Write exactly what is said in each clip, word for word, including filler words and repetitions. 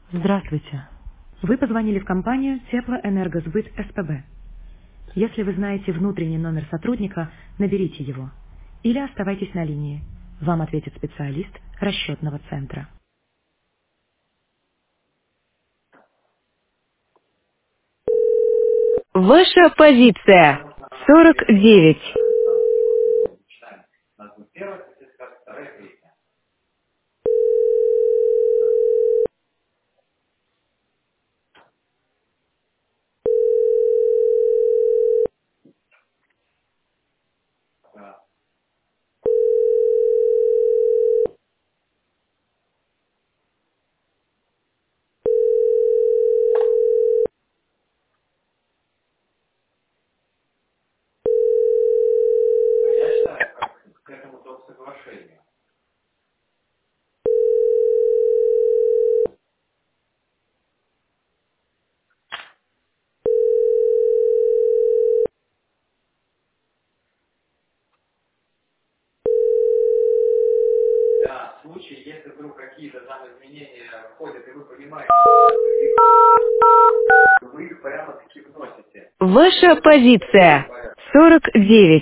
Здравствуйте. Вы позвонили в компанию Теплоэнергосбыт СПБ. Если вы знаете внутренний номер сотрудника, наберите его. Или оставайтесь на линии. Вам ответит специалист расчетного центра. Ваша позиция сорок девять. Ваша позиция сорок девять.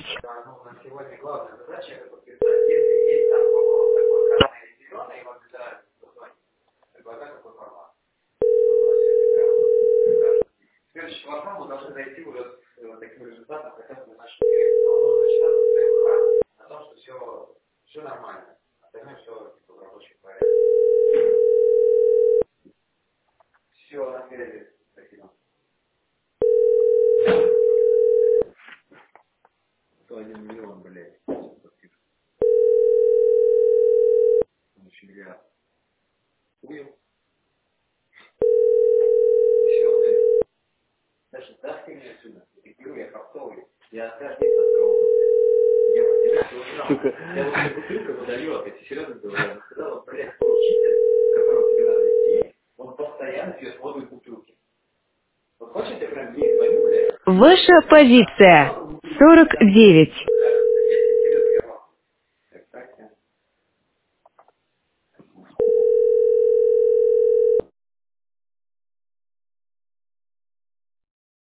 Сука. Ваша позиция сорок девять.